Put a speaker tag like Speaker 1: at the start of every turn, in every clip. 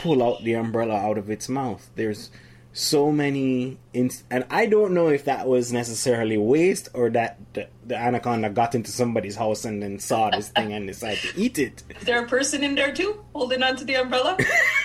Speaker 1: pull out the umbrella out of its mouth. There's so many, and I don't know if that was necessarily waste or that the anaconda got into somebody's house and then saw this thing and decided to eat it.
Speaker 2: Is there a person in there too, holding onto the umbrella?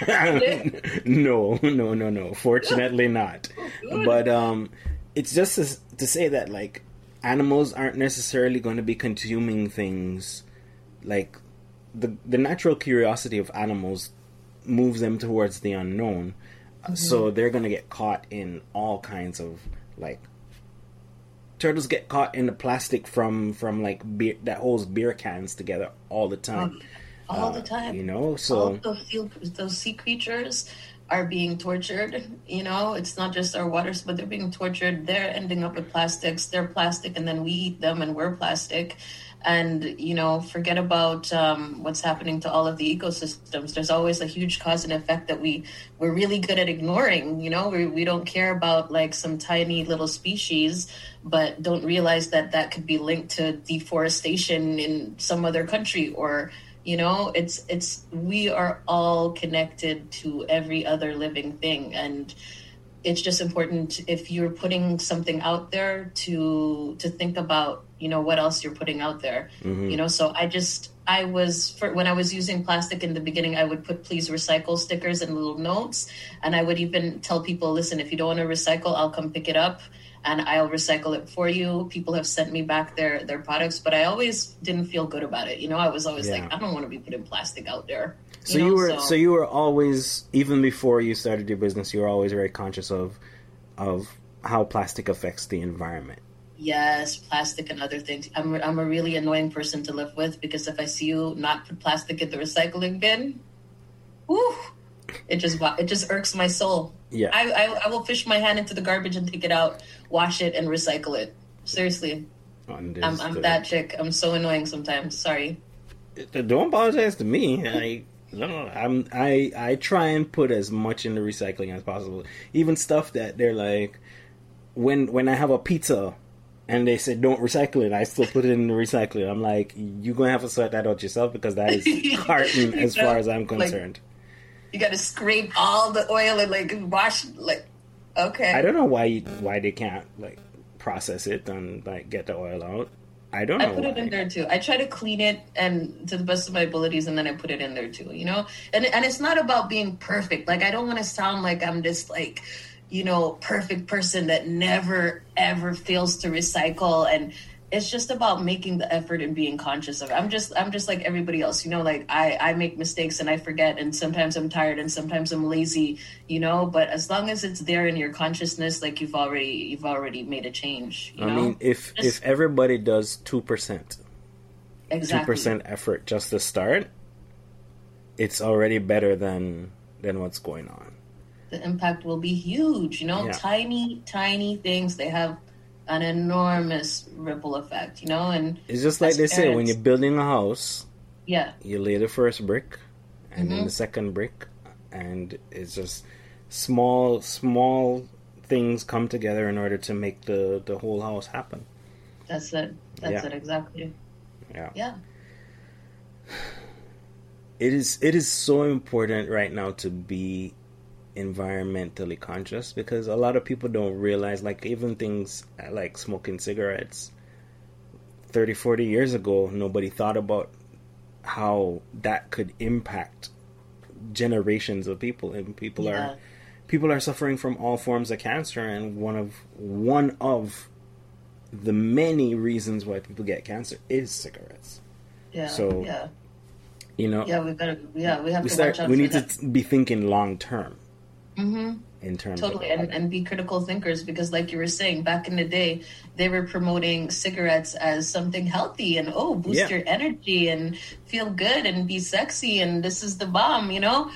Speaker 1: No. Fortunately not. But it's just to say that, like, animals aren't necessarily going to be consuming things. Like, the natural curiosity of animals moves them towards the unknown. So they're going to get caught in all kinds of, like, turtles get caught in the plastic from like beer that holds beer cans together all the time.
Speaker 2: All the time.
Speaker 1: You know, so
Speaker 2: all those sea creatures are being tortured. You know, it's not just our waters, but they're being tortured. They're ending up with plastics. They're plastic, and then we eat them, and we're plastic. And, you know, forget about what's happening to all of the ecosystems. There's always a huge cause and effect that we're really good at ignoring. You know, we don't care about, like, some tiny little species, but don't realize that could be linked to deforestation in some other country. Or, you know, we are all connected to every other living thing. And it's just important, if you're putting something out there, to think about, you know, what else you're putting out there. You know, so when I was using plastic in the beginning, I would put please recycle stickers and little notes. And I would even tell people, listen, if you don't want to recycle, I'll come pick it up and I'll recycle it for you. People have sent me back their products, but I always didn't feel good about it. You know, I was always like, I don't want to be putting plastic out there.
Speaker 1: So you were always, even before you started your business, you were always very conscious of how plastic affects the environment.
Speaker 2: Yes, plastic and other things. I'm a really annoying person to live with, because if I see you not put plastic in the recycling bin, whew, it just irks my soul.
Speaker 1: Yeah,
Speaker 2: I will fish my hand into the garbage and take it out, wash it, and recycle it. Seriously, I'm that chick. I'm so annoying sometimes. Sorry.
Speaker 1: Don't apologize to me. I try and put as much in the recycling as possible. Even stuff that they're like, when I have a pizza and they say don't recycle it, I still put it in the recycling. I'm like, you're gonna have to sort that out yourself, because that is carton as far as I'm concerned.
Speaker 2: Like, you gotta scrape all the oil and like wash, like, okay.
Speaker 1: I don't know why they can't like process it and like get the oil out. I don't know.
Speaker 2: I put it in there too. I try to clean it and to the best of my abilities, and then I put it in there too, you know? And it's not about being perfect. Like, I don't want to sound like I'm this, like, you know, perfect person that never ever fails to recycle. And it's just about making the effort and being conscious of it. I'm just like everybody else, you know, like I make mistakes and I forget, and sometimes I'm tired and sometimes I'm lazy, you know, but as long as it's there in your consciousness, like you've already made a change. You know?
Speaker 1: I mean, if everybody does 2%,
Speaker 2: exactly
Speaker 1: 2% effort just to start, it's already better than what's going on.
Speaker 2: The impact will be huge, you know.
Speaker 1: Yeah.
Speaker 2: Tiny things, they have an enormous ripple effect, you know. And
Speaker 1: it's just like they say, when you're building a house, you lay the first brick and then the second brick, and it's just small things come together in order to make the whole house happen.
Speaker 2: That's it exactly. Yeah.
Speaker 1: It is so important right now to be environmentally conscious, because a lot of people don't realize, like, even things like smoking cigarettes 30-40 years ago, nobody thought about how that could impact generations of people, and people are suffering from all forms of cancer, and one of the many reasons why people get cancer is cigarettes. You know, we have to watch out. We need to be thinking long term. In terms
Speaker 2: totally, and be critical thinkers, because like you were saying, back in the day, they were promoting cigarettes as something healthy and boost your energy and feel good and be sexy and this is the bomb, you know.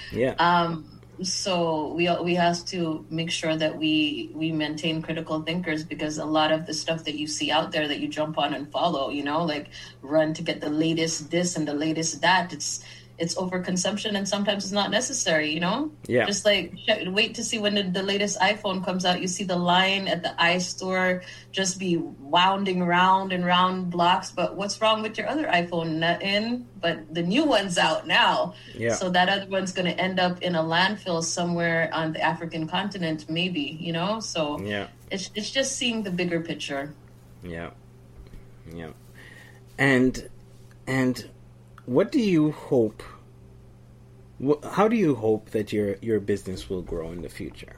Speaker 2: So we have to make sure that we maintain critical thinkers, because a lot of the stuff that you see out there that you jump on and follow, you know, like run to get the latest this and the latest that, it's overconsumption, and sometimes it's not necessary,
Speaker 1: Yeah.
Speaker 2: Just like wait to see when the latest iPhone comes out. You see the line at the iStore just be wounding round and round blocks. But what's wrong with your other iPhone? Nothing. But the new one's out now.
Speaker 1: Yeah.
Speaker 2: So that other one's going to end up in a landfill somewhere on the African continent, maybe, So
Speaker 1: Yeah.
Speaker 2: it's just seeing the bigger picture.
Speaker 1: Yeah. Yeah. And what do you hope? How do you hope that your business will grow in the future?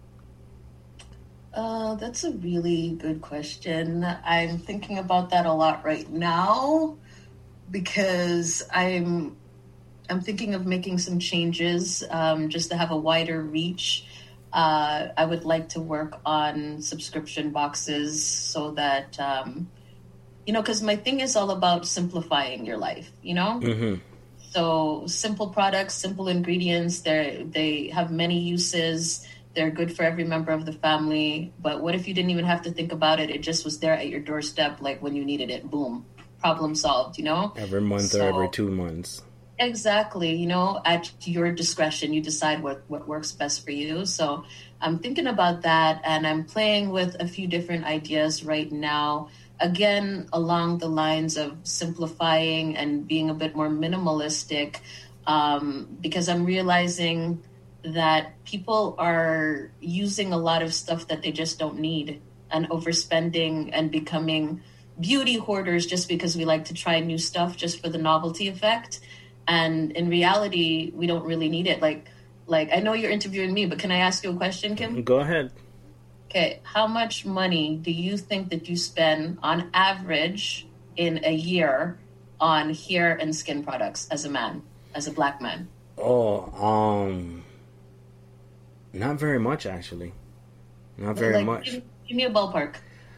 Speaker 2: That's a really good question. I'm thinking about that a lot right now because I'm thinking of making some changes just to have a wider reach. I would like to work on subscription boxes so that because my thing is all about simplifying your life,
Speaker 1: Mm-hmm.
Speaker 2: So simple products, simple ingredients, they have many uses. They're good for every member of the family. But what if you didn't even have to think about it? It just was there at your doorstep, like when you needed it. Boom. Problem solved,
Speaker 1: Every month or every 2 months.
Speaker 2: Exactly. At your discretion, you decide what works best for you. So I'm thinking about that, and I'm playing with a few different ideas right now. Again, along the lines of simplifying and being a bit more minimalistic, because I'm realizing that people are using a lot of stuff that they just don't need and overspending and becoming beauty hoarders just because we like to try new stuff just for the novelty effect. And in reality, we don't really need it. Like I know you're interviewing me, but can I ask you a question, Kim?
Speaker 1: Go ahead.
Speaker 2: Okay, how much money do you think that you spend on average in a year on hair and skin products as a man, as a black man?
Speaker 1: Not very much, actually. Not very much.
Speaker 2: Give me a ballpark.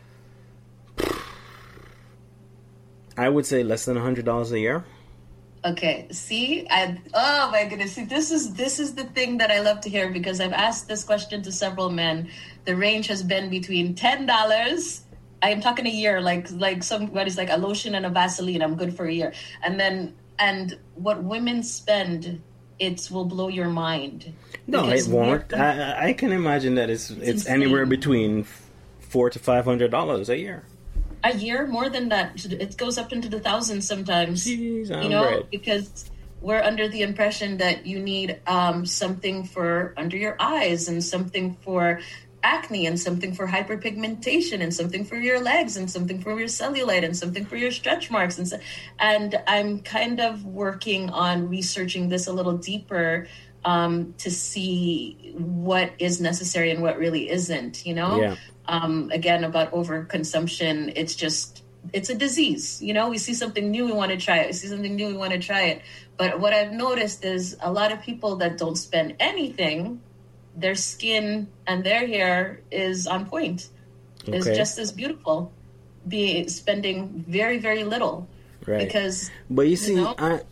Speaker 1: I would say less than $100 a year.
Speaker 2: Okay, see, oh my goodness, see, this is the thing that I love to hear, because I've asked this question to several men. The range has been between $10. I am talking a year, like somebody's like a lotion and a Vaseline. I'm good for a year, and what women spend, it will blow your mind.
Speaker 1: No, it won't. I can imagine that it's anywhere between $400 to $500 a year.
Speaker 2: A year, more than that. It goes up into the thousands sometimes.
Speaker 1: Jeez,
Speaker 2: because we're under the impression that you need something for under your eyes, and something for acne, and something for hyperpigmentation, and something for your legs, and something for your cellulite, and something for your stretch marks. And I'm kind of working on researching this a little deeper to see what is necessary and what really isn't,
Speaker 1: Yeah.
Speaker 2: Again, about overconsumption, it's a disease. We see something new, we want to try it. We see something new, we want to try it. But what I've noticed is a lot of people that don't spend anything, their skin and their hair is on point.
Speaker 1: Okay.
Speaker 2: Is just as beautiful, spending very, very little.
Speaker 1: Right.
Speaker 2: Because,
Speaker 1: but you see,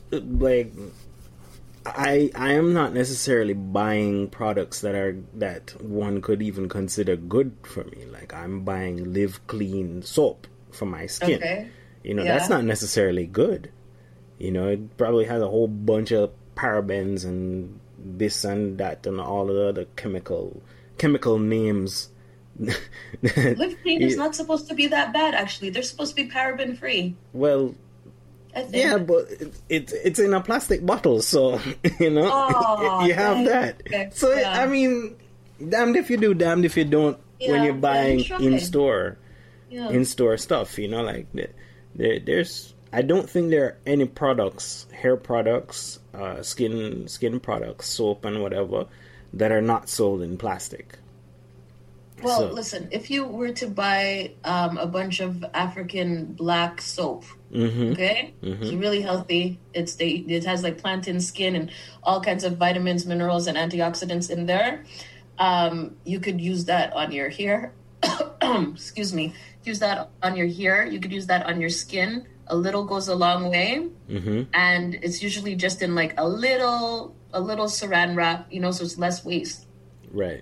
Speaker 1: I am not necessarily buying products that one could even consider good for me. Like, I'm buying Live Clean soap for my skin.
Speaker 2: Okay.
Speaker 1: That's not necessarily good. It probably has a whole bunch of parabens and this and that and all the other chemical names.
Speaker 2: Live Clean is not supposed to be that bad, actually. They're supposed to be paraben free.
Speaker 1: Well, yeah, but it's in a plastic bottle, so you have that.
Speaker 2: Okay.
Speaker 1: So
Speaker 2: Yeah.
Speaker 1: I mean, damned if you do, damned if you don't. When you're buying in store stuff, there's. I don't think there are any products, hair products, skin products, soap and whatever, that are not sold in plastic.
Speaker 2: Well, listen, if you were to buy a bunch of African black soap, okay, it's really healthy. It has like plantain skin and all kinds of vitamins, minerals, and antioxidants in there. You could use that on your hair. Excuse me. Use that on your hair. You could use that on your skin. A little goes a long way, and it's usually just in like a little saran wrap, so it's less waste.
Speaker 1: Right.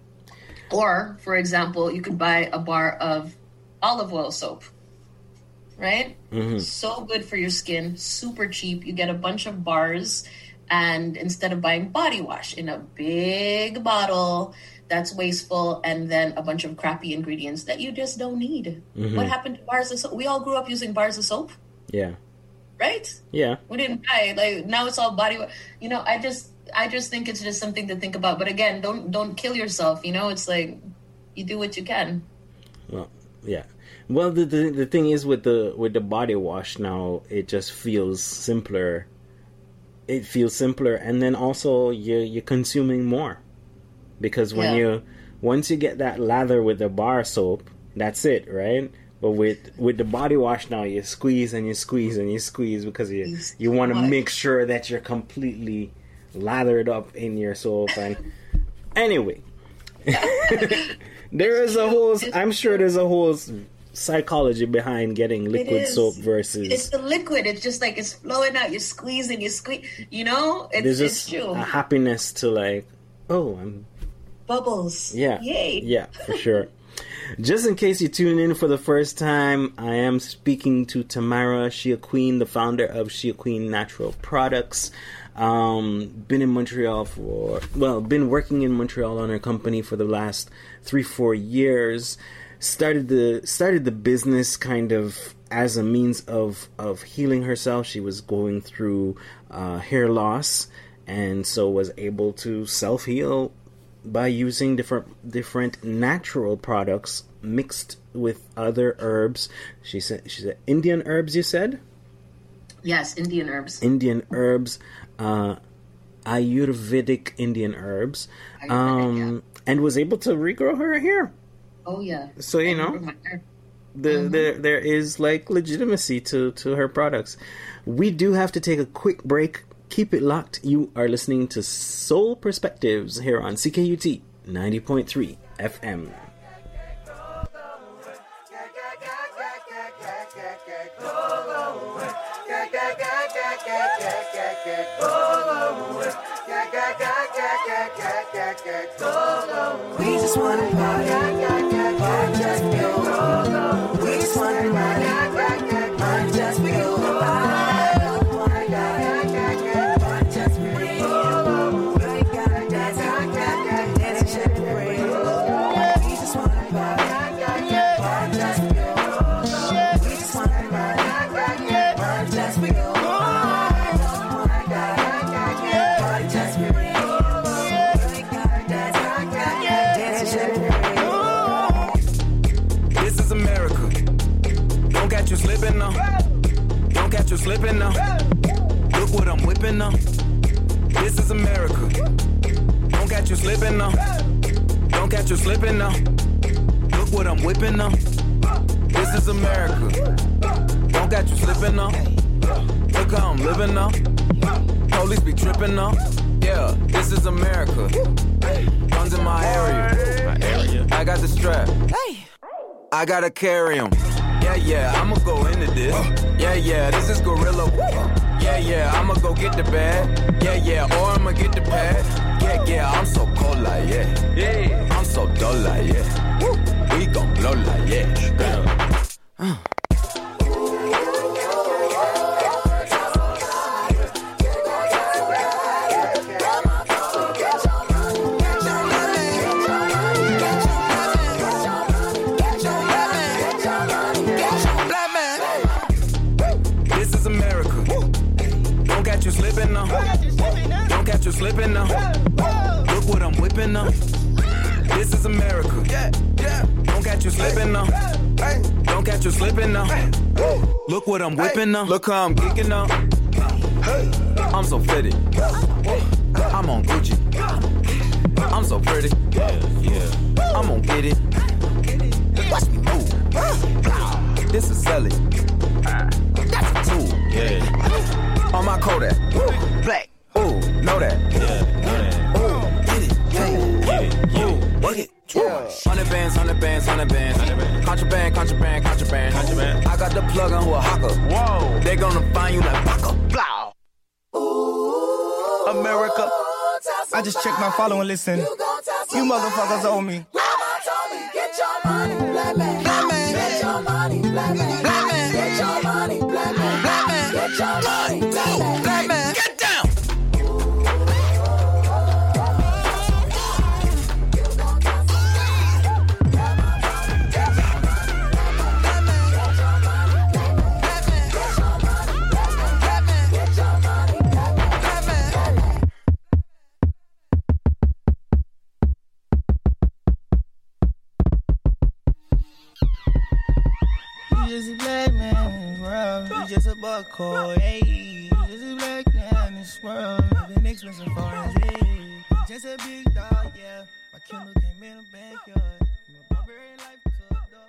Speaker 2: Or, for example, you could buy a bar of olive oil soap. right? So good for your skin, super cheap. You get a bunch of bars, and instead of buying body wash in a big bottle that's wasteful, and then a bunch of crappy ingredients that you just don't need. What happened to bars of soap? We all grew up using bars of soap.
Speaker 1: Yeah.
Speaker 2: Right?
Speaker 1: Yeah.
Speaker 2: We didn't buy, like, now it's all body wash. You know, I just think it's just something to think about. But again, don't kill yourself. You know, it's like you do what you can.
Speaker 1: Well, yeah. Well, the thing is with the body wash now, it just feels simpler. It feels simpler, and then also you're consuming more, because once you get that lather with the bar soap, that's it, right? But with the body wash now, you squeeze and you squeeze and you squeeze, because you want to make sure that you're completely lathered up in your soap. And anyway, I'm sure there's a whole psychology behind getting liquid soap versus...
Speaker 2: It's the liquid. It's just like it's flowing out. You squeeze and you squeeze. You know?
Speaker 1: There's just a happiness to, like, I'm...
Speaker 2: Bubbles.
Speaker 1: Yeah.
Speaker 2: Yay.
Speaker 1: Yeah, for sure. Just in case you tune in for the first time, I am speaking to Tamara Shea Queen, the founder of Shea Queen Natural Products. Been working in Montreal on her company for the last 3-4 years. Started the business kind of as a means of healing herself. She was going through hair loss, and so was able to self-heal by using different natural products mixed with other herbs. She said Indian herbs, you said?
Speaker 2: Yes, Indian herbs.
Speaker 1: Indian herbs, Ayurvedic Indian herbs, and was able to regrow her hair.
Speaker 2: Oh yeah.
Speaker 1: So there is like legitimacy to her products. We do have to take a quick break. Keep it locked. You are listening to Soul Perspectives here on CKUT 90.3 FM.
Speaker 3: We just want to party. Just for you. We just want to party. Just for you. Slipping now. Don't catch you slipping now. Look what I'm whipping now. This is America. Don't catch you slipping now. Don't catch you slipping now. Look what I'm whipping now. This is America. Don't catch you slipping now. Look how I'm living now. Police be tripping now. Yeah, this is America. Guns in my area. I got the strap. I gotta carry 'em. Yeah, I'ma go into this. Yeah, this is gorilla. Yeah, I'ma go get the bag. Yeah, or I'ma get the pad. Yeah, I'm so cold like, yeah. I'm so dull like, yeah. We gon' blow like, yeah. You slipping now. Look what I'm whipping now. This is America. Don't catch you slipping now. Don't catch you slipping now. Look what I'm whipping now. Look how I'm kicking now. I'm so fitted. I'm on Gucci. I'm so pretty. Yeah. I'm gonna get it. Watch me move. This is selling. That's a tool. Yeah. On my Kodak. Black. Ooh, know that. Yeah, know that. Ooh, get it. Ooh, work it. Yeah. 100 bands. Contraband. I got the plug on who a hawker. Whoa. They gonna find you like Baka. Blah. Ooh, America.
Speaker 4: I just checked my follow and listen. You motherfuckers owe me.
Speaker 3: Mama told me, get your money, black man. Get your your money, black man. Black man. Get your money, black man. Black man. Get your money, black man. Get down.
Speaker 4: Just a black man in this world. You just a buckhole, hey. You just a black man in this world. Been expensive for his head. Just a big dog, yeah. My Kindle came in the backyard. My barbarian life to a dog.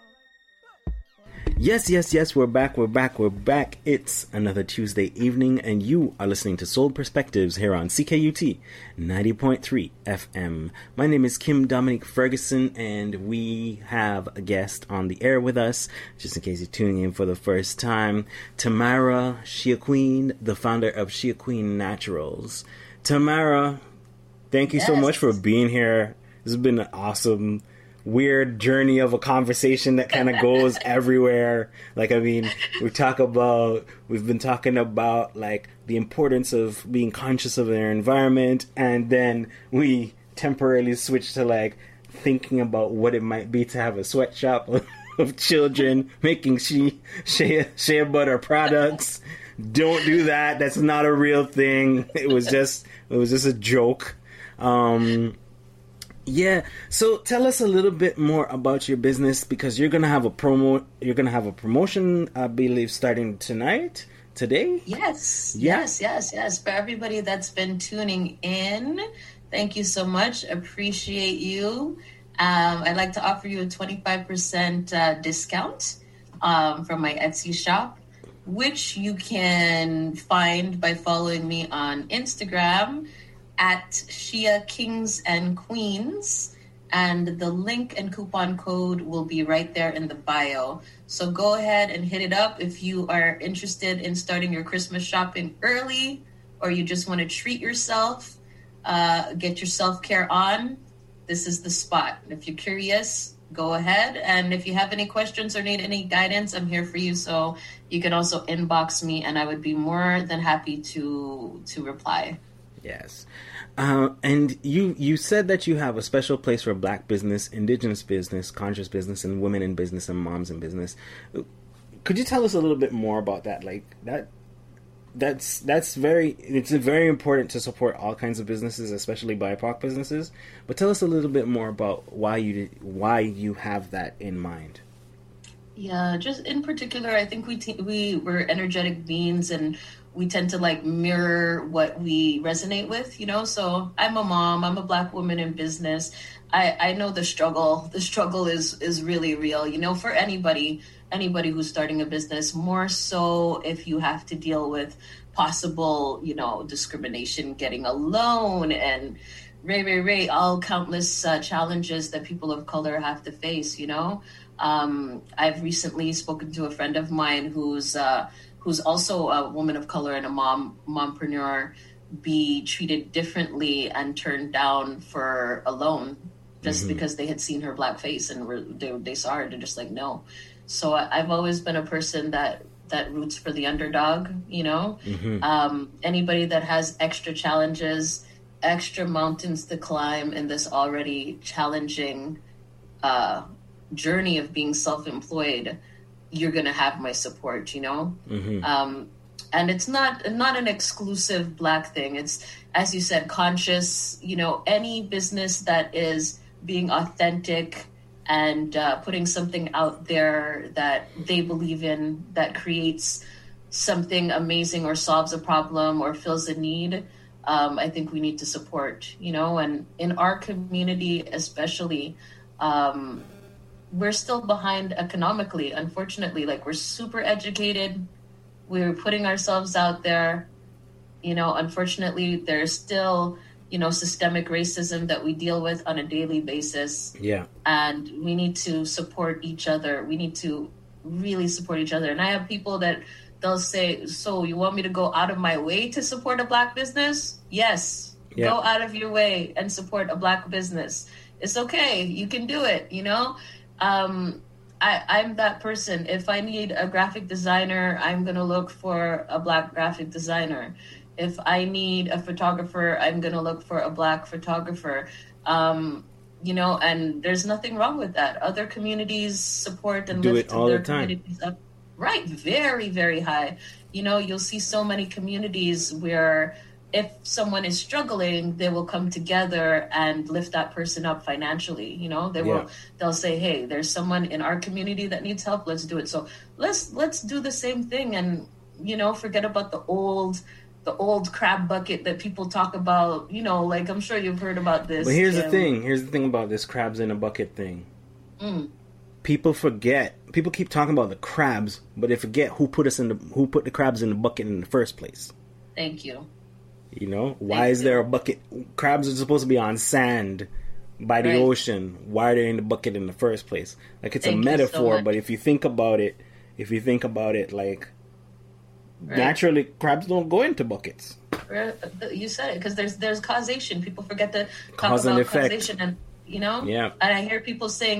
Speaker 1: Yes, we're back. It's another Tuesday evening, and you are listening to Soul Perspectives here on CKUT 90.3 FM. My name is Kim Dominique Ferguson, and we have a guest on the air with us, just in case you're tuning in for the first time, Tamara Shea Queen, the founder of Shea Queen Naturals. Tamara, thank you so much for being here. This has been an awesome weird journey of a conversation that kind of goes everywhere. Like, I mean, we've been talking about like the importance of being conscious of their environment, and then we temporarily switched to like thinking about what it might be to have a sweatshop of children making shea butter products. Don't do that. That's not a real thing. It was just a joke. Yeah, so tell us a little bit more about your business, because you're gonna have a promotion, I believe, starting today.
Speaker 2: Yes.
Speaker 1: Yeah.
Speaker 2: Yes. For everybody that's been tuning in, thank you so much. Appreciate you. I'd like to offer you a 25% discount from my Etsy shop, which you can find by following me on Instagram at Shea Kings and Queens, and the link and coupon code will be right there in the bio. So go ahead and hit it up if you are interested in starting your Christmas shopping early, or you just want to treat yourself, get your self-care on. This is the spot. If you're curious, go ahead. And if you have any questions or need any guidance, I'm here for you. So you can also inbox me, and I would be more than happy to reply.
Speaker 1: Yes. And you said that you have a special place for Black business, Indigenous business, conscious business, and women in business, and moms in business. Could you tell us a little bit more about that? Like it's very important to support all kinds of businesses, especially BIPOC businesses. But tell us a little bit more about why you have that in mind.
Speaker 2: Yeah, just in particular, I think we're energetic beings, and we tend to like mirror what we resonate with, you know? So I'm a mom, I'm a Black woman in business. I know the struggle. The struggle is really real, you know, for anybody who's starting a business, more so if you have to deal with possible, you know, discrimination, getting a loan, and all countless challenges that people of color have to face, you know? I've recently spoken to a friend of mine who's also a woman of color and a mompreneur, be treated differently and turned down for a loan just because they had seen her Black face, and they saw her, they're just like, no. So I've always been a person that roots for the underdog, you know? Anybody that has extra challenges, extra mountains to climb in this already challenging journey of being self-employed, you're gonna have my support, you know. And it's not an exclusive Black thing. It's, as you said, conscious, you know, any business that is being authentic and putting something out there that they believe in, that creates something amazing or solves a problem or fills a need, I think we need to support, you know. And in our community especially, we're still behind economically, unfortunately. Like, we're super educated, we're putting ourselves out there, you know. Unfortunately, there's still, you know, systemic racism that we deal with on a daily basis. Yeah. And we need to support each other. We need to really support each other. And I have people that they'll say, so you want me to go out of my way to support a Black business? Yes. Yeah. Go out of your way and support a Black business. It's okay. You can do it, you know? I'm that person. If I need a graphic designer, I'm going to look for a Black graphic designer. If I need a photographer, I'm going to look for a Black photographer. You know, and there's nothing wrong with that. Other communities support and
Speaker 1: do
Speaker 2: lift
Speaker 1: it all
Speaker 2: their
Speaker 1: the time.
Speaker 2: communities up. Right, very, very high. You know, you'll see so many communities where if someone is struggling, they will come together and lift that person up financially. You know, they'll say, hey, there's someone in our community that needs help. Let's do it. So let's do the same thing and, you know, forget about the old crab bucket that people talk about. You know, like I'm sure you've heard about this.
Speaker 1: But here's the thing about this crabs in a bucket thing. People keep talking about the crabs, but they forget who put the crabs in the bucket in the first place.
Speaker 2: Thank you.
Speaker 1: You know, why is there a bucket? Crabs are supposed to be on sand by the ocean. Why are they in the bucket in the first place? Like, it's a metaphor, but if you think about it, like, naturally, crabs don't go into buckets.
Speaker 2: You said it, because there's causation. People forget to talk
Speaker 1: Cause and
Speaker 2: about
Speaker 1: effect.
Speaker 2: causation, and you know.
Speaker 1: Yeah.
Speaker 2: And I hear people saying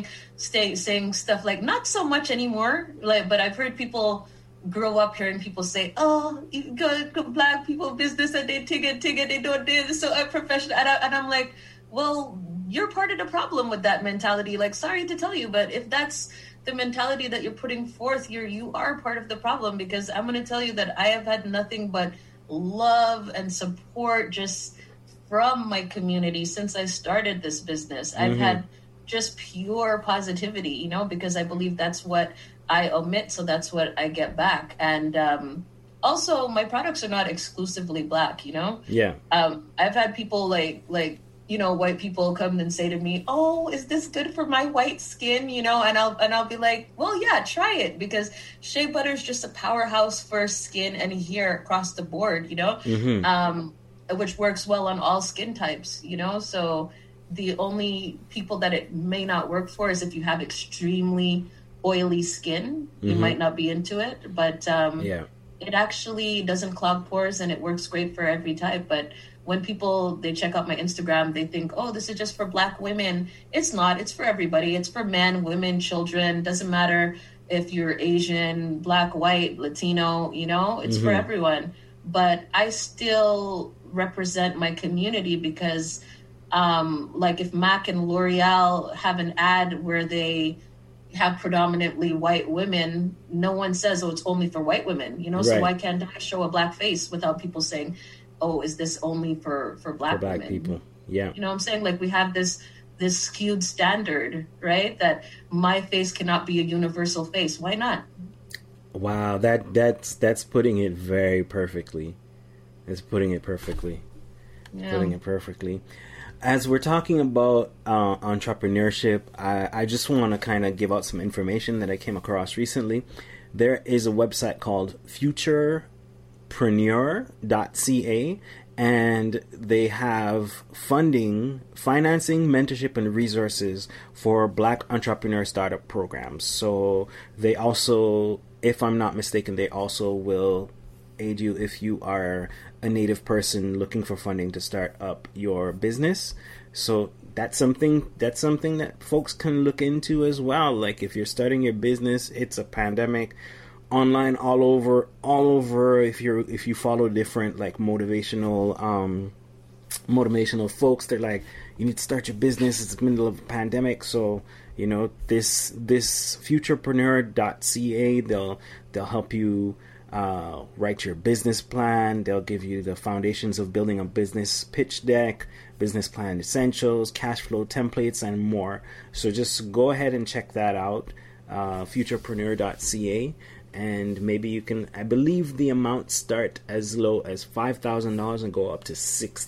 Speaker 2: stuff like, not so much anymore. Like, but I've heard people grow up hearing people say, "Oh, you go Black people business and they tigger, they don't do this so unprofessional." And I'm like, well, you're part of the problem with that mentality. Like, sorry to tell you, but if that's the mentality that you're putting forth, you are part of the problem, because I'm going to tell you that I have had nothing but love and support just from my community since I started this business. I've had just pure positivity, you know, because I believe that's what I omit, so that's what I get back. And also, my products are not exclusively Black, you know?
Speaker 1: Yeah.
Speaker 2: I've had people like, you know, white people come and say to me, "Oh, is this good for my white skin?" You know, and I'll be like, "Well, yeah, try it," because shea butter is just a powerhouse for skin and hair across the board, you know, which works well on all skin types, you know. So the only people that it may not work for is if you have extremely oily skin. You might not be into it, but it actually doesn't clog pores and it works great for every type. But when people, they check out my Instagram, they think, "Oh, this is just for Black women." It's not. It's for everybody. It's for men, women, children. Doesn't matter if you're Asian, Black, white, Latino, you know, it's for everyone. But I still represent my community because like if MAC and L'Oreal have an ad where they have predominantly white women, no one says, "Oh, it's only for white women," you know. So why can't I show a Black face without people saying, "Oh, is this only for Black women?"
Speaker 1: people? Yeah.
Speaker 2: You know what I'm saying? Like, we have this skewed standard, right? That my face cannot be a universal face. Why not?
Speaker 1: Wow, that's putting it very perfectly. It's putting it perfectly.
Speaker 2: Yeah.
Speaker 1: Putting it perfectly. As we're talking about entrepreneurship, I just want to kind of give out some information that I came across recently. There is a website called futurepreneur.ca, and they have financing, mentorship, and resources for Black entrepreneur startup programs. So they also, if I'm not mistaken, they also will aid you if you are a Native person looking for funding to start up your business. So that's something that folks can look into as well. Like, if you're starting your business, it's a pandemic, online all over. If you follow different like motivational folks, they're like, you need to start your business. It's the middle of a pandemic. So, you know, this futurepreneur.ca, they'll help you write your business plan. They'll give you the foundations of building a business pitch deck, business plan essentials, cash flow templates, and more. So just go ahead and check that out, futurepreneur.ca, and maybe you can, I believe the amounts start as low as $5,000 and go up to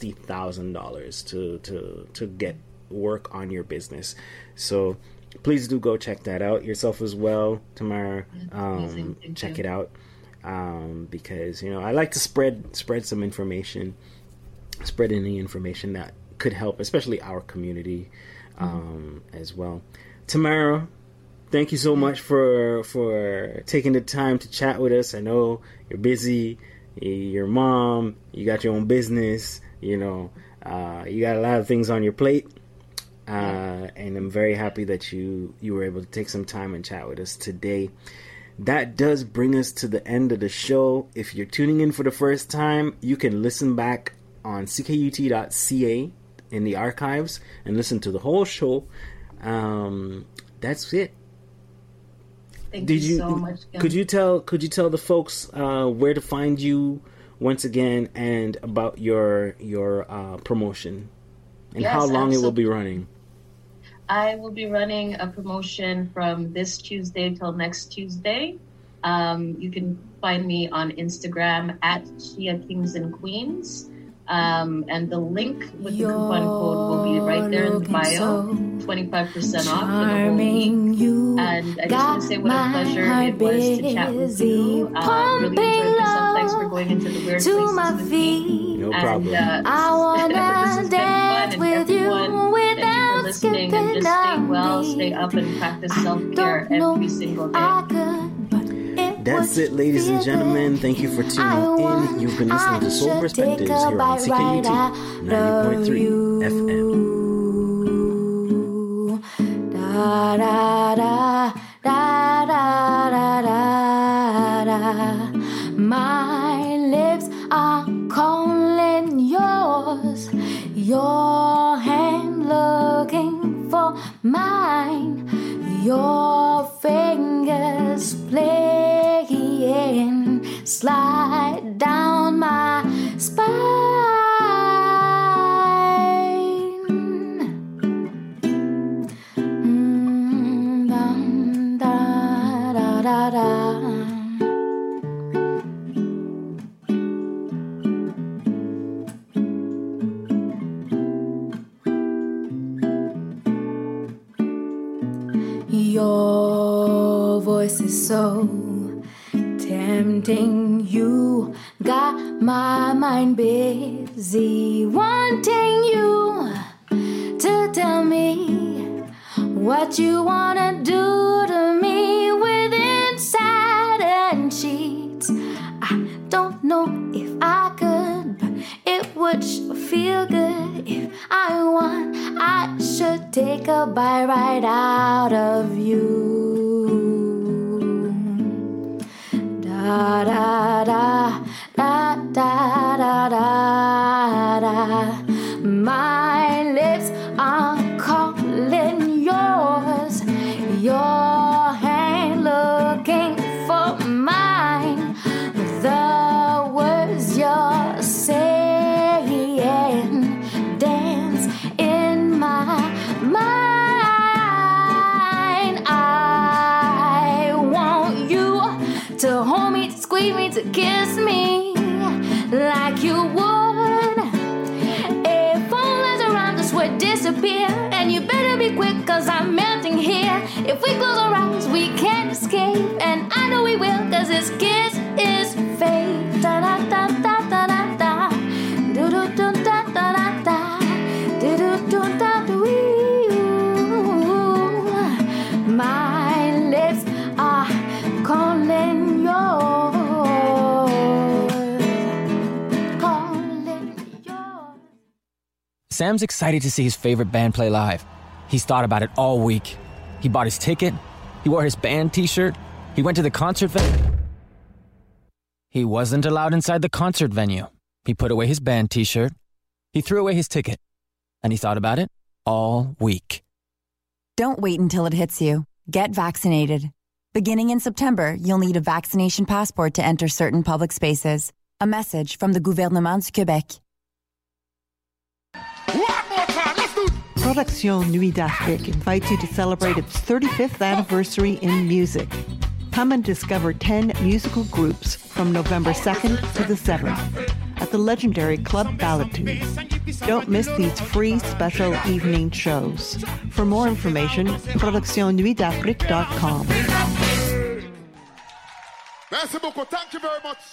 Speaker 1: $60,000 to get work on your business. So please do go check that out yourself as well, Tamara. Check it out. Because, you know, I like to spread some information, spread any information that could help, especially our community, as well. Tamara, thank you so much for taking the time to chat with us. I know you're busy, you're a mom, you got your own business, you know, you got a lot of things on your plate. And I'm very happy that you were able to take some time and chat with us today. That does bring us to the end of the show. If you're tuning in for the first time, you can listen back on ckut.ca in the archives and listen to the whole show. That's it.
Speaker 2: Thank you so much, Gil.
Speaker 1: Could you tell the folks where to find you once again, and about your promotion and how long it will be running?
Speaker 2: I will be running a promotion from this Tuesday till next Tuesday. You can find me on Instagram at Shia Kings and Queens. And the link with the coupon code will be right there in the bio. 25% off for the whole week. And I just want to say what a pleasure it was to chat with you. Really enjoyed myself. Thanks for going into the weird places with me.
Speaker 1: No problem.
Speaker 2: I wanna dance with you. Thank you for listening, and just stay well, stay up, and practice self-care every single day.
Speaker 1: That's it, ladies and gentlemen. Thank you for tuning in. You've been listening to Soul Perspectives here on CKUT 90.3 FM.
Speaker 5: Da da da da da da da. My lips are calling yours. Your hand looking for mine. Your fingers playing, slide down my spine. Da, da, da, da. Your voice is so tempting. You got my mind busy, wanting you to tell me what you wanna do to me within satin sheets. I don't know if I could, but it would feel good. If I want, I should take a bite right out of you. Da da da da da da da da. My lips are calling yours. Your hand looking for mine. The words you're saying dance in my mind. I want you to hold me, to squeeze me, to kiss me like you would. If all that's around us would disappear, and you better be quick, 'cause I'm melting here. If we close our eyes, we can't escape, and I know we will, 'cause this kiss is fate. Da da da da da da da. Do do do da da da da. Do do do da do. My lips are calling yours. Calling yours.
Speaker 6: Sam's excited to see his favorite band play live. He's thought about it all week. He bought his ticket. He wore his band t-shirt. He went to the concert venue. He wasn't allowed inside the concert venue. He put away his band t-shirt. He threw away his ticket. And he thought about it all week.
Speaker 7: Don't wait until it hits you. Get vaccinated. Beginning in September, you'll need a vaccination passport to enter certain public spaces. A message from the Gouvernement du Québec.
Speaker 8: Production Nuit d'Afrique invites you to celebrate its 35th anniversary in music. Come and discover 10 musical groups from November 2nd to the 7th at the legendary Club Ballitude. Don't miss these free special evening shows. For more information, productionnuitdafrique.com.
Speaker 9: Merci beaucoup. Thank you very much.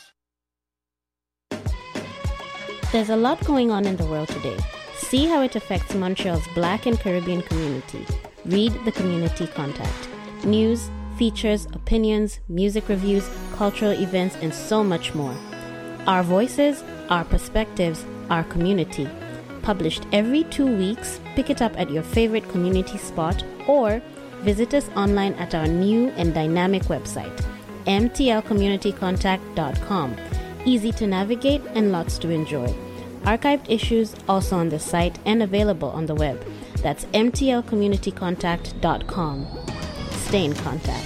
Speaker 10: There's a lot going on in the world today. See how it affects Montreal's Black and Caribbean community. Read the Community Contact. News, features, opinions, music reviews, cultural events, and so much more. Our voices, our perspectives, our community. published every 2 weeks. Pick it up at your favorite community spot or visit us online at our new and dynamic website, mtlcommunitycontact.com. Easy to navigate and lots to enjoy. Archived issues also on the site and available on the web. That's mtlcommunitycontact.com. Stay in contact.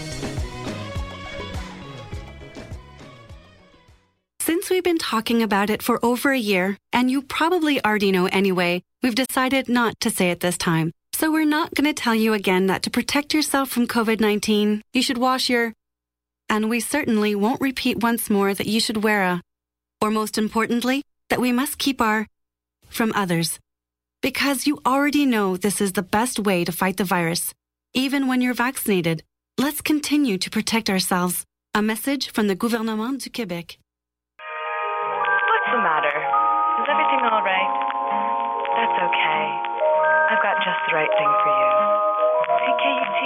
Speaker 11: Since we've been talking about it for over a year, and you probably already know anyway, we've decided not to say it this time. So we're not going to tell you again that to protect yourself from COVID-19, you should wash your... And we certainly won't repeat once more that you should wear a... Or most importantly, that we must keep our... from others. Because you already know this is the best way to fight the virus. Even when you're vaccinated, let's continue to protect ourselves. A message from the Gouvernement du Québec.
Speaker 12: What's the matter? Is everything all right? That's okay. I've got just the right thing for you. CKUT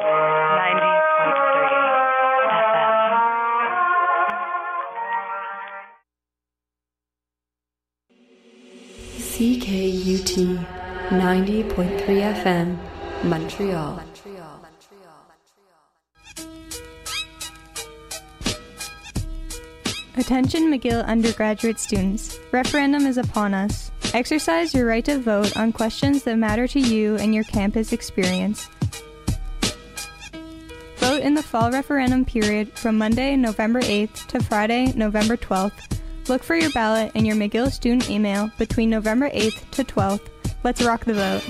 Speaker 13: 90.3 FM. CKUT 90.3 FM, Montreal.
Speaker 14: Attention McGill undergraduate students. Referendum is upon us. Exercise your right to vote on questions that matter to you and your campus experience. Vote in the fall referendum period from Monday, November 8th to Friday, November 12th. Look for your ballot in your McGill student email between November 8th to 12th. Let's rock the vote.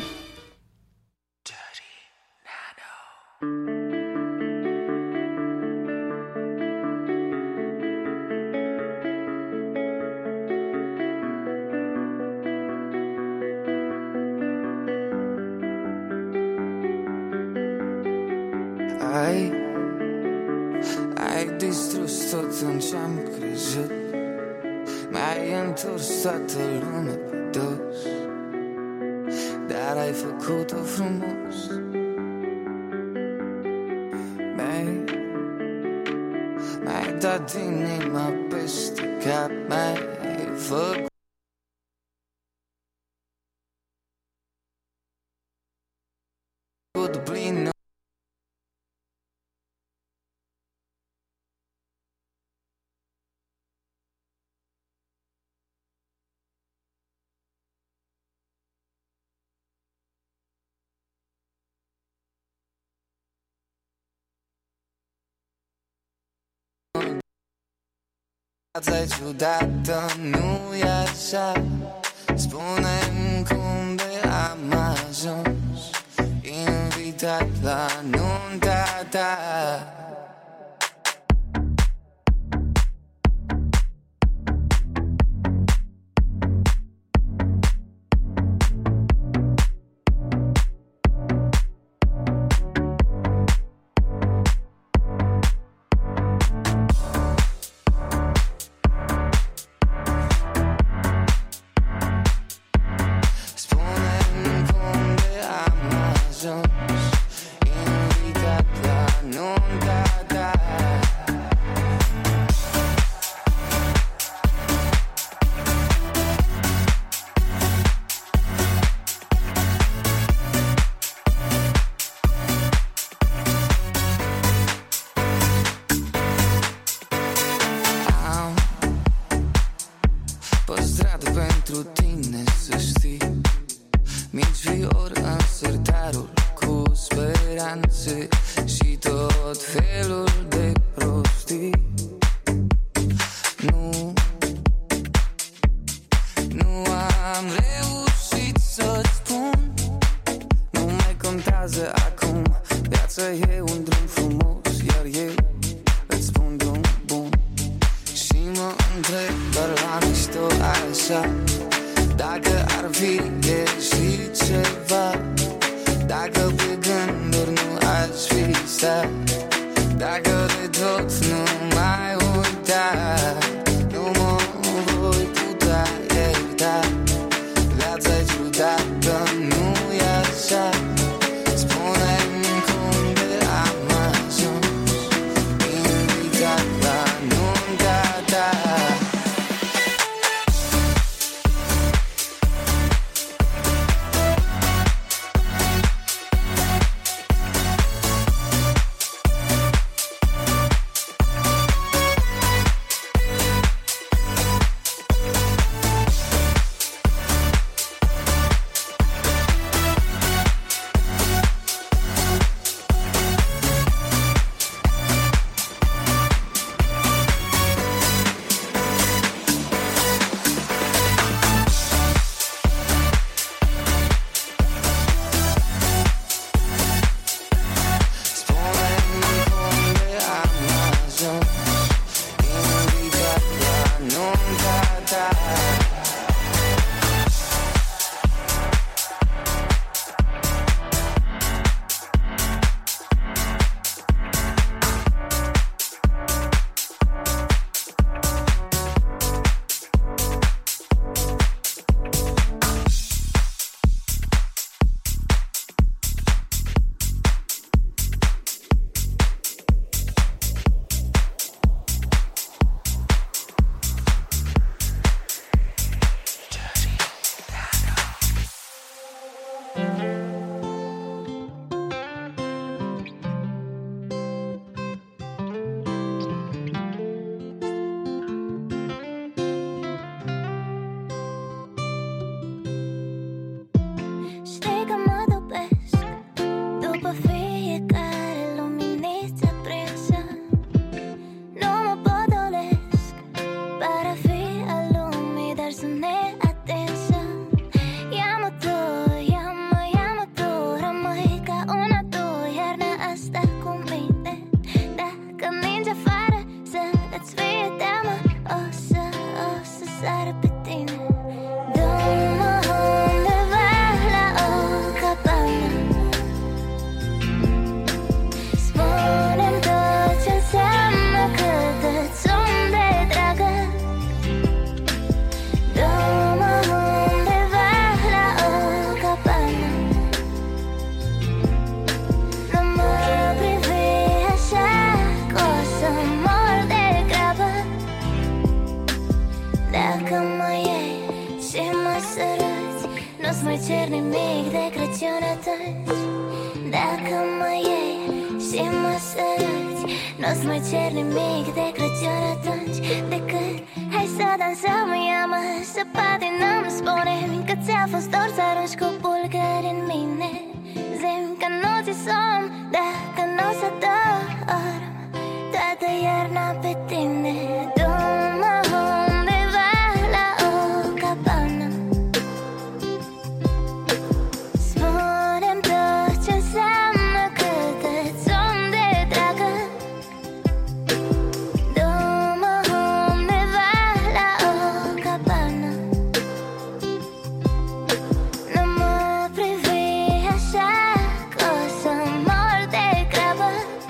Speaker 15: Ai distrus tot în ce-am crezut. Mi-ai întors toată lumea pe dos, dar ai făcut-o frumos. Mi-ai dat inima peste cap, mi-ai făcut plină. Viața-i ciudată, nu-i așa. Spune-mi cum de am ajuns invitat la nunta ta.
Speaker 5: mai cer nimic de Crăciun atunci. Dacă mă iei și mă săruți, n-o-ți mai cer nimic de Crăciun atunci, decât hai să dansăm, ia-mă să patinăm. Spune-mi că ți-a fost dor să arunci cu bulgări în mine. Zi-mi că nu ți somn dacă n-o să dorm toată iarna pe tine. Du-mă undeva la o cabană, spune-mi tot ce înseamnă cât îți somn de dragă. Du-mă undeva la o cabană, nu mă privi așa că o să mor de grabă.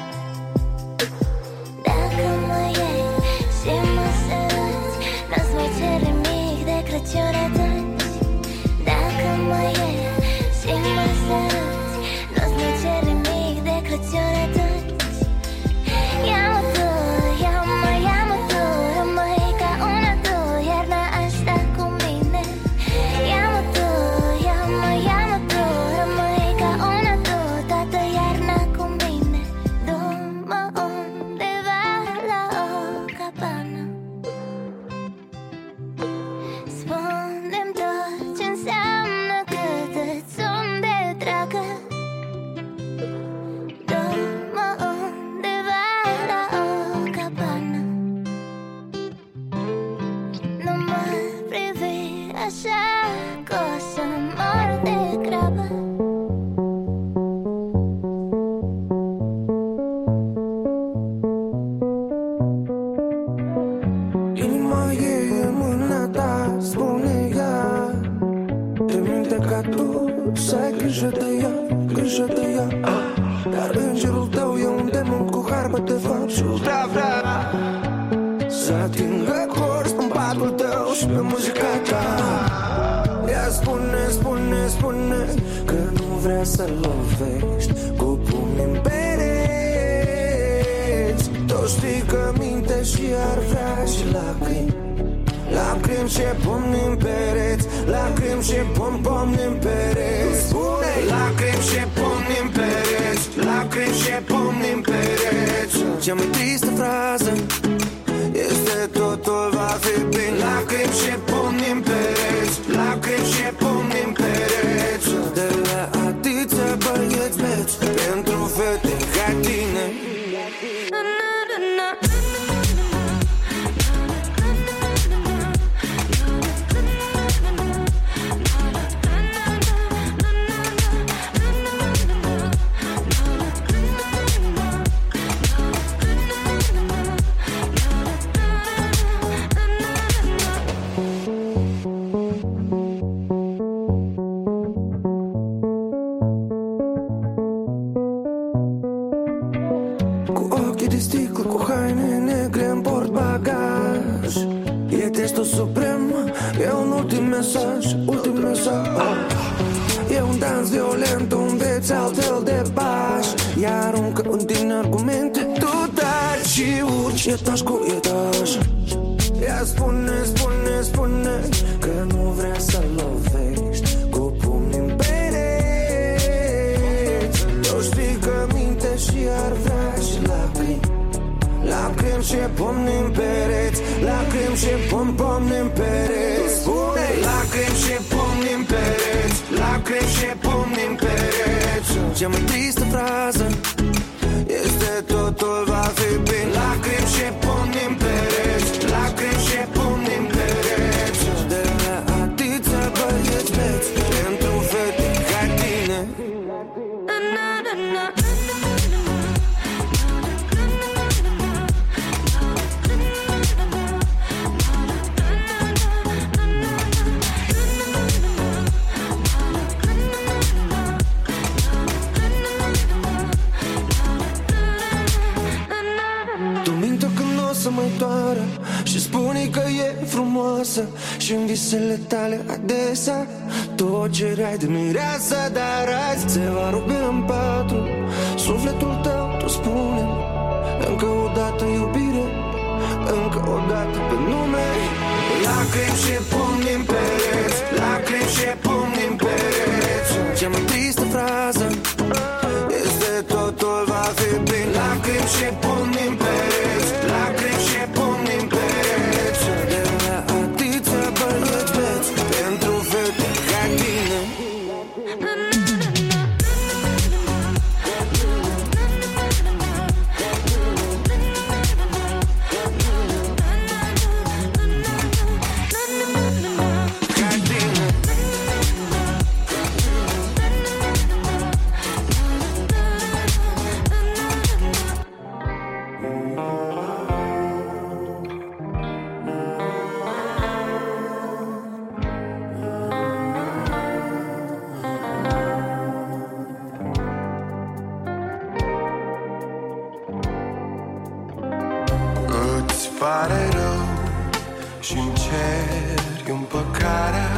Speaker 5: Dacă mă iei și mă săruți, n-o-ți mai cer nimic de Crăciun atunci. Dacă mă iei și mă săruți, n-o-ți mai cer nimic de Crăciun atunci. Ia-mă tu, ia-mă tu, rămâi ca una tu, iarna asta cu mine. Ia-mă tu, ia-mă tu, rămâi ca una tu, toată iarna cu mine. Du-mă undeva la o cabană, spune-mi tot ce înseamnă cât îți somn de dragă. Du-mă undeva la o cabană, nu mă privi așa că o să mor de grabă.
Speaker 16: Inima e în mâna ta, spune ea, te minte ca tu să ai grijă de ea, grijă de ea. Dar îngerul tău e un demon cu harbă de fapt și vrea să atingă cors în patul tău și pe muzica ta. Ea spune că nu vrea să lovești cu pumnii în pereți. Tu știi că minte și ar vrea și lacrimi, lacrimi și pumni în pereți, lacrimi și pomni în pereți. Spune lacrimi și pomni în pereți, lacrimi și pomni în pereți. Cea mai tristă frază este totul va fi bine. Lacrimi și pomni în pereți, lacrimi și pomni în pereți. De la atâția băieți beți pentru fete ca tine. Ultim mesaj. E un dans violent, un veț altfel de baș. Ea aruncă în tine argumente, tu taci și urci etaj cu etaj. Ea spune că nu vrea să lovești cu pumnii în pereți. Tu știi că minte și ar vrea și lacrimi, lacrimi și pomni în pereți, lacrimi și pomni în pereți. Spune lacrimi și pomni în pereți, lacrimi și pomni în pereți. Cea mai tristă frază este totul va fi bine. Lacrimi și pomni în pereți, lacrimi și pomni în pereți. De la atâția băieți beți pentru fete ca tine. Să mai doară și spune că e frumoasă și în visele tale adesea tot cereai de mireasă. Dar azi se va rupe în patru sufletul tău, tu spune încă o dată iubire, încă o dată pe nume. Lacrimi și pomni în pereți, lacrimi și pomni în pereți. lacrimi și pumni în pereți, lacrimi și pumni în pereți. De la atâția băieți beți pentru fete ca tine. Pare rău și-mi ceri împăcarea.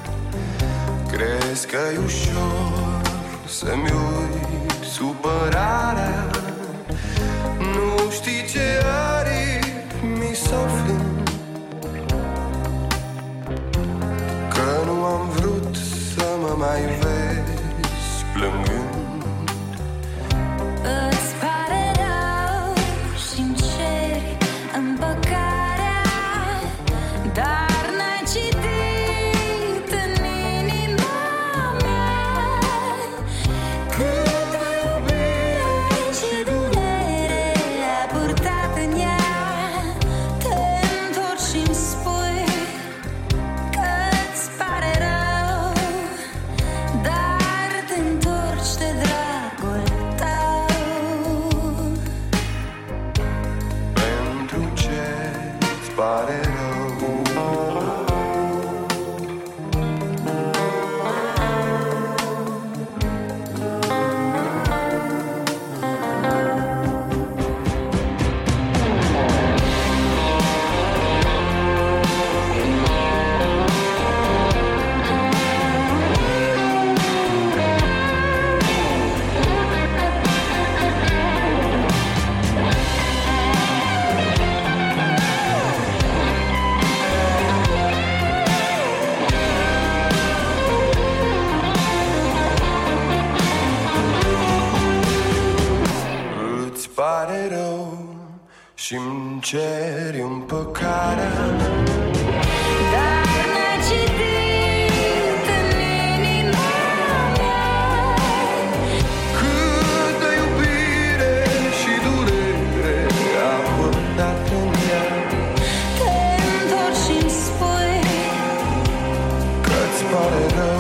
Speaker 16: Crezi că-i ușor să-mi uit supărarea. Nu știi ce aripi mi s-au frânt, că nu am vrut să mă mai vezi plângând.
Speaker 5: Îți pare rău și-mi ceri împăcarea, dar n-ai citit în inima mea câtă iubire și durere a purtat în ea. Te întorci și-mi spui că-ți pare rău, dar te întorci de dragul tău.
Speaker 16: Pentru ce-ți pare rău? Îți pare rău și-mi ceri împăcarea,
Speaker 5: Dar n-ai citit în inima mea
Speaker 16: câtă iubire și durere a purtat în ea.
Speaker 5: te întorci și-mi spui
Speaker 16: Că-ți pare rău,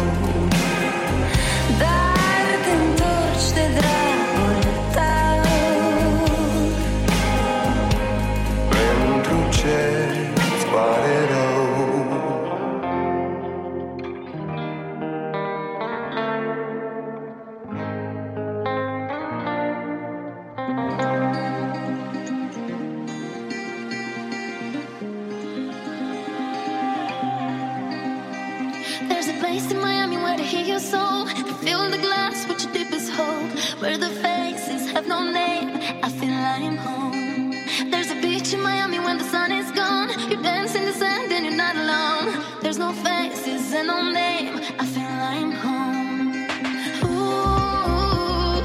Speaker 5: dar te întorci de dragul tău.
Speaker 16: pentru ce-ți pare rău?
Speaker 5: There's a place in Miami where to hear your soul, to fill the glass with your deepest hope, where the faces have no name. I feel I'm home. There's a beach in Miami when the sun is gone. You dance in the sand and you're not alone. There's no faces and no name. I feel I'm home. Ooh,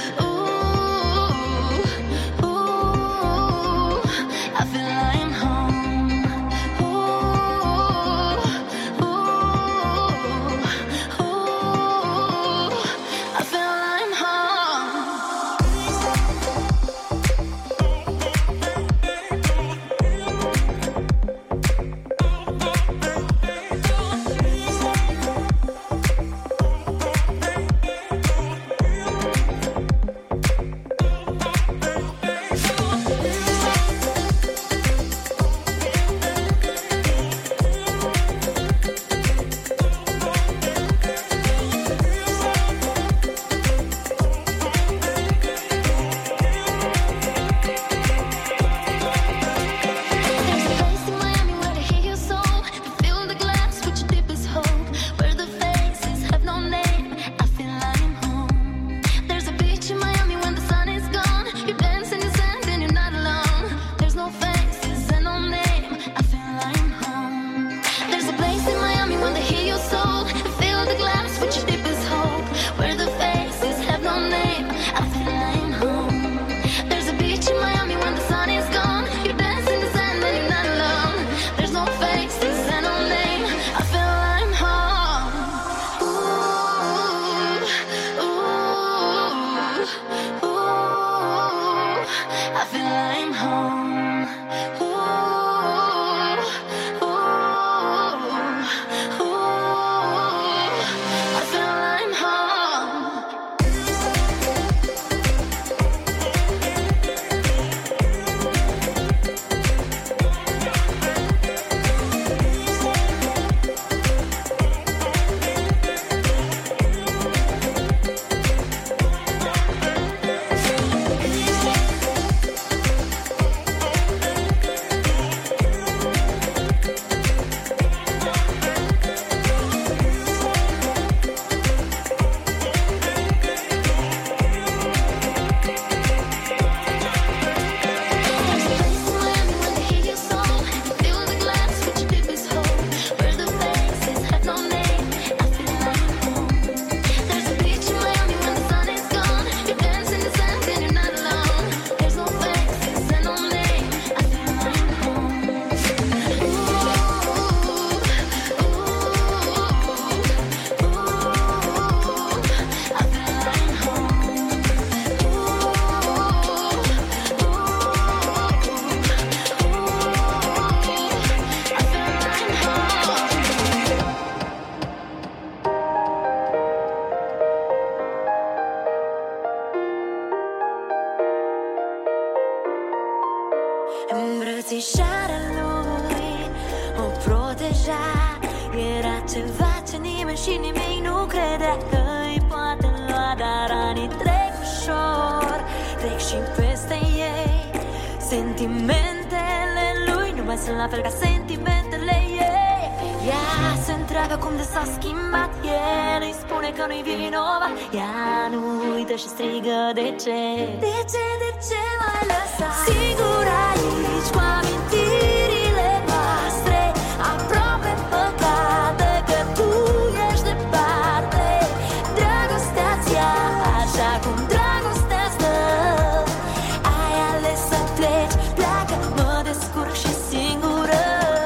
Speaker 5: ooh, ooh. I feel I'm home. Ooh, ooh, ooh. I feel I'm home.
Speaker 17: Îmbrățișarea lui o proteja. Era ceva ce nimeni și nimic nu credea că îi poate lua. Dar anii trec ușor, trec și peste ei. Sentimentele lui nu mai sunt la fel ca sentimentele ei. Ea se întreabă cum de s-a schimbat. El îi spune că nu-i vinovat. Ea nu uită și strigă de ce. De ce m-ai lăsat singur aici cu amintirile noastre, aproape păcate că tu ești departe. Dragostea-ți ia așa cum dragostea stă. Ai ales să pleci, pleacă, mă descurc și singură.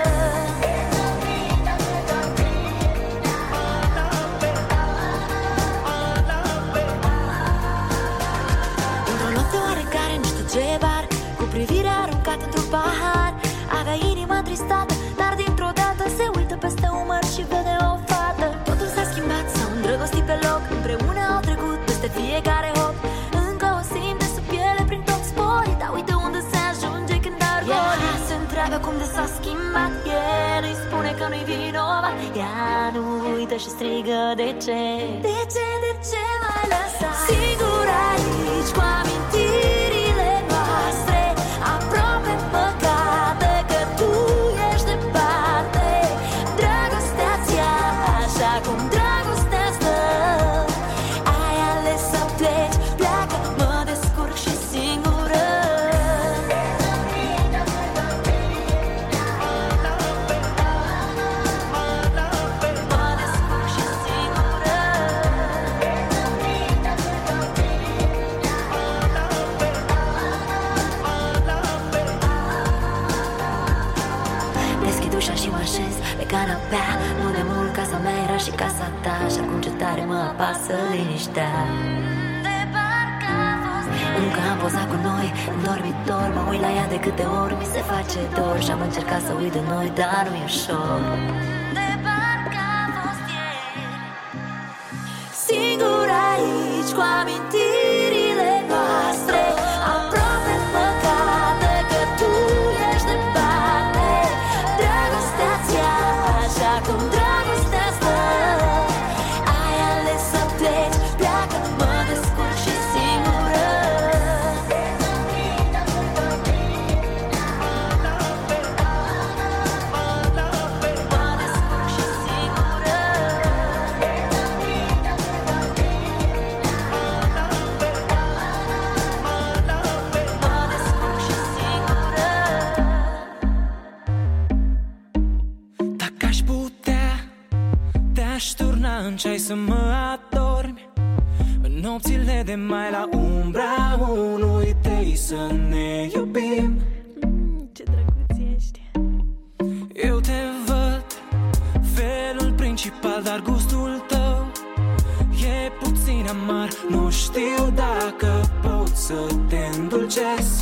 Speaker 17: Într-o noapte oarecare, nu știu ce bar, cu privirea aruncată într-un pahar, avea inima tristată, dar dintr-o dată se uită peste umăr și vede o fată. Totul s-a schimbat, s-au îndrăgostit pe loc, împreună au trecut peste fiecare hop. Încă o simte sub piele prin tot sporii, dar uite unde se ajunge când ar goli. Ea se întreabă cum de s-a schimbat. El îi spune că nu-i vinovat. Ea nu uită și strigă de ce. De ce m-ai lăsat singur aici cu amintirile noastre, aproape păcate că tu ești departe. Dragostea-ți ia așa cum dragostea stă. Ai ales să pleci, pleacă, mă descurc și singură. Mă descurc și singură. Deschid ușa și mă așez pe canapea. Nu de mult casa mea era și casa ta, și acum ce tare mă apasă liniștea. Încă am pozat cu noi în dormitor, mă uit la ea de câte ori mi se face dor. Și-am încercat să uit de noi, dar nu-i ușor. Singur aici cu amintirile noastre, aproape păcate că tu ești departe. Dragostea-ți ia așa cum dragostea stă. Ai ales să pleci, pleacă, mă descurc și singură. Mă descurc și singură.
Speaker 3: Dacă aș putea, te-aș turna în ceai să mă adormi. În nopțile de mai la umbra unui tei să ne iubim.
Speaker 14: Ce drăguț ești.
Speaker 3: Eu te văd, felul principal, dar gustul tău e puțin amar. Nu știu dacă pot să te îndulcesc.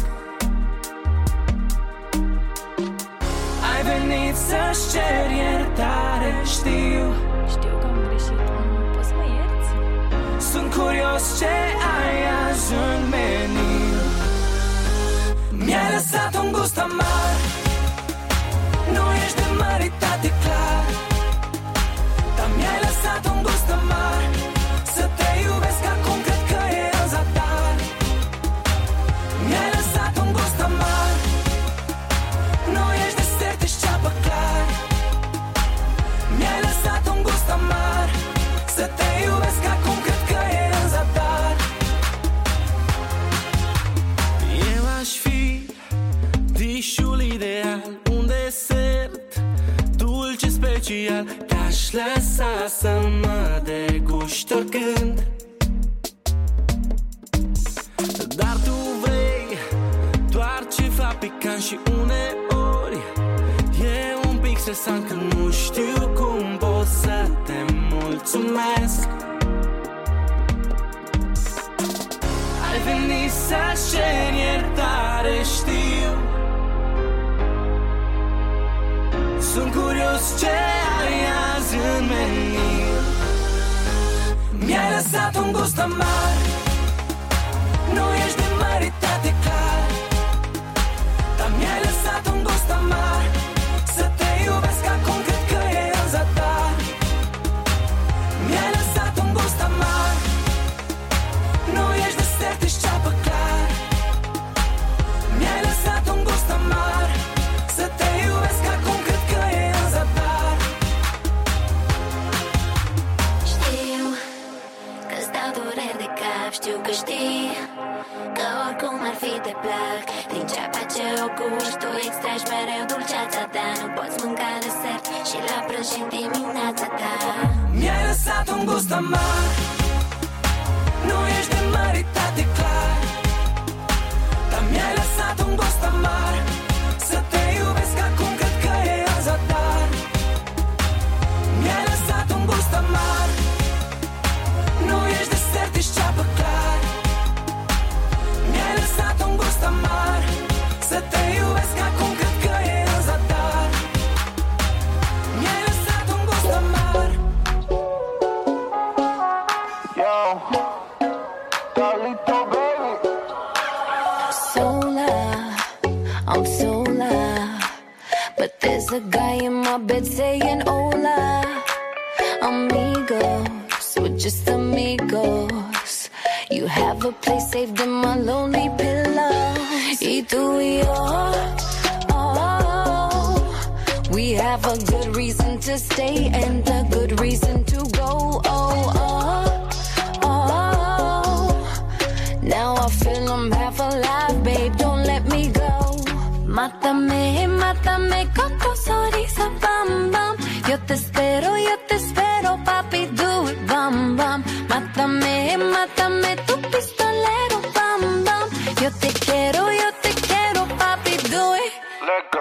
Speaker 3: Ai venit să-și cer iertare, știu.
Speaker 14: Știu că am greșit, poți să mă ierți?
Speaker 3: Sunt curios ce ai azi în meniu. Mi-ai lăsat un gust amar. Nu ești de măritate clar, dar mi-ai lăsat un gust amar. Să te iubesc acum cred că e în zadar. Mi-ai lăsat un gust amar. Nu ești desert, ești ceapă clar. Mi-ai lăsat un gust amar. Să te iubesc acum cred că e în zadar. Eu aș fi dișul ideal, un desert dulce special. Te-aș lăsa să mă deguști oricând. Dar tu vrei doar ceva picant și uneori e un pic stresant că nu știu cum pot să te mulțumesc. Ai venit să-și ceri iertare, știu. Sunt curios ce ai azi în meniu. Mi-ai lăsat un gust amar. Nu ești de măritate clar, dar mi-ai lăsat un gust
Speaker 17: știu că știi că oricum ar fi te plac. Din ceapa ce o guști, tu extragi mereu dulceața ta. Nu poți mânca desert și la prânz și dimineața ta.
Speaker 16: Mi-ai lăsat un gust amar, nu ești de măritat, e clar. Dar mi-ai lăsat un gust amar, să te iubesc acum cred că e în zadar. Mi-ai lăsat un gust amar, nu ești desert, ești ceapă clar. Mi-ai lăsat un gust amar, să te iubesc acum cred că e în zadar. Mi-ai lăsat un gust amar. Yo, Carlito baby.
Speaker 17: Solar, I'm solar, but there's a guy in my bed saying hola. Amigos, we're just amigos. You have a place saved in my lonely pillow. Y tú y yo, oh, we have a good reason to stay and a good reason to go. Oh, oh, oh. Now I feel I'm half alive, babe, don't let me go. Mátame, mátame con tu sonrisa, bam, bam. Yo te espero, papi, do it, bam, bam. Mátame, mátame, tu pistolero, bam, bam. Yo te quiero, papi, do it.
Speaker 16: Let go.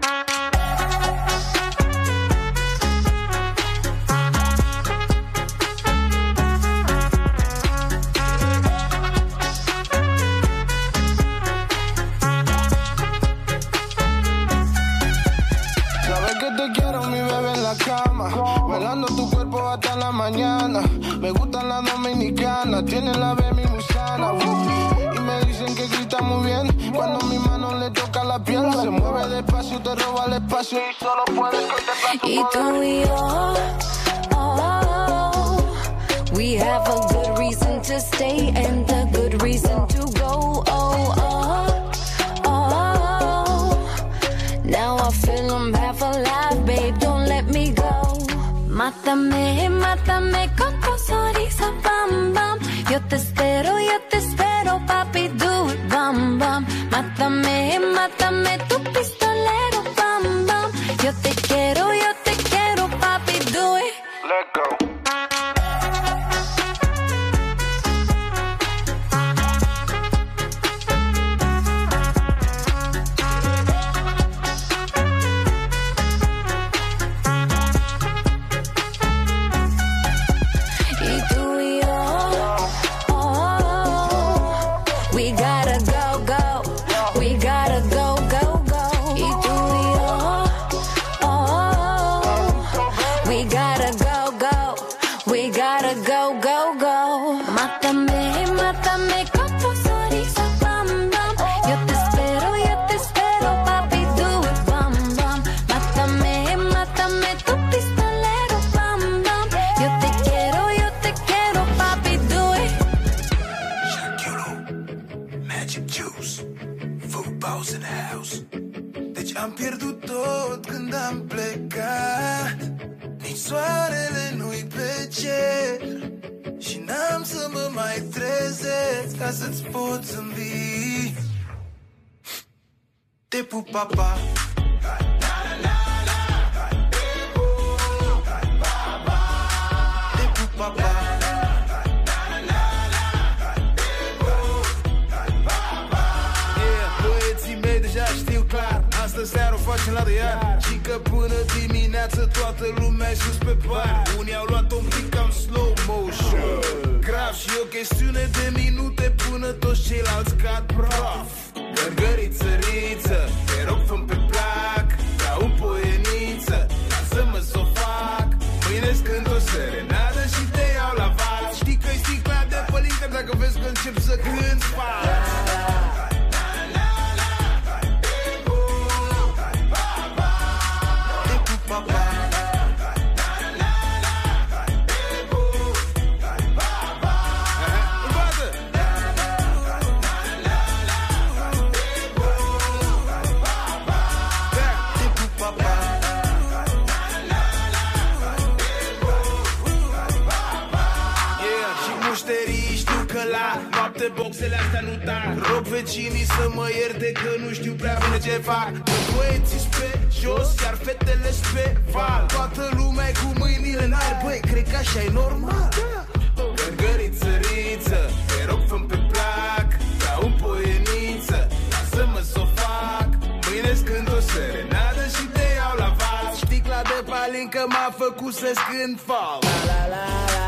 Speaker 18: Bailando tu cuerpo hasta la mañana. Me gusta la dominicana, tiene la baby musana. Y me dicen que grita muy bien cuando mi mano le toca la piel. Se mueve despacio, te roba el espacio y solo puedes contemplar tu
Speaker 17: Y tú y yo, oh, we have a good reason to stay and a good reason to go. Oh, oh, oh. Now I feel I'm half alive, babe, don't let me go. Mátame, mátame con tu sonrisa, bam, bam. Yo te espero, papi, do it, bam, bam. Mátame, mátame, tu pistolero, bam, bam. Yo te quiero, papi, do it.
Speaker 16: Let go.
Speaker 18: Ca să-ți pot zâmbi. Te pup, papa. Te pup, papa. Băieții mei deja știu clar, astă seară o facem la de iar. Și că până dimineață toată lumea e sus pe bar. Unii au luat un pic cam slow motion, grav și o chestiune de minute până toți ceilalți cad praf. Gărgăriță, riță, te rog fă-mi pe plac, ca un poieniță, lasă-mă s-o fac. Mâine-ți cânt o serenadă și te iau la val. Știi că-i sticla de pălincă dacă vezi că încep să cânti fac. la noapte boxele astea nu tac. Rog vecinii să mă ierte că nu știu prea bine ce fac. Că băieții pe jos, iar fetele pe val. Toată lumea cu mâinile în aer. Băi, cred că așa e normal. Gărgăriță, riță, te rog fă-mi pe plac. Ca un poieniță, lasă-mă s-o fac. Mâine-ți cânt o serenadă și te iau la val. Sticla de palincă m-a făcut să scând fal. La la la la.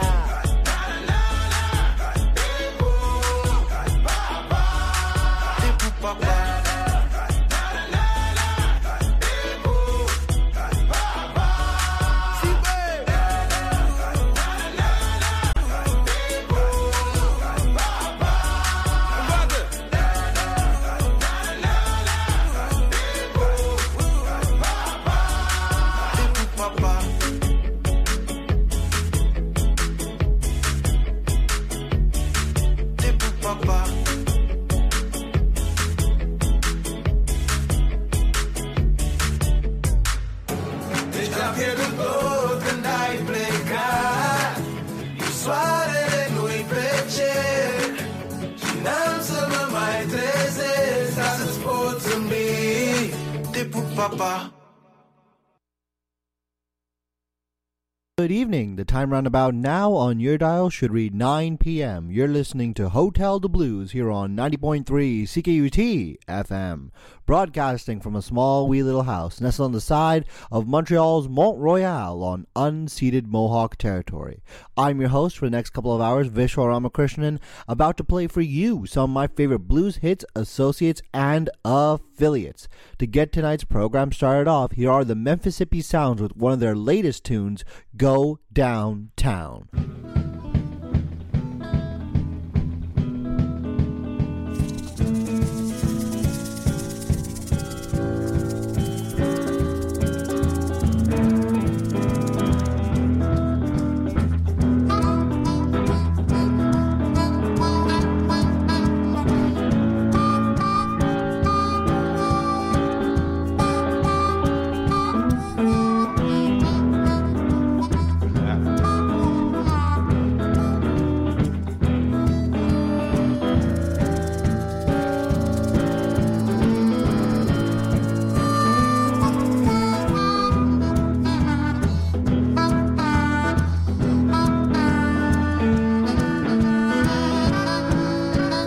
Speaker 19: Good evening. The time roundabout now on your dial should read 9 p.m. You're listening to Hotel de Blues here on 90.3 CKUT FM, broadcasting from a small wee little house nestled on the side of Montreal's Mont Royal on unceded Mohawk territory. I'm your host for the next couple of hours, Vishwa Ramakrishnan, about to play for you some of my favorite blues hits, associates, and affiliates. To get tonight's program started off, here are the Memphis Hippie Sounds with one of their latest tunes, Go Downtown.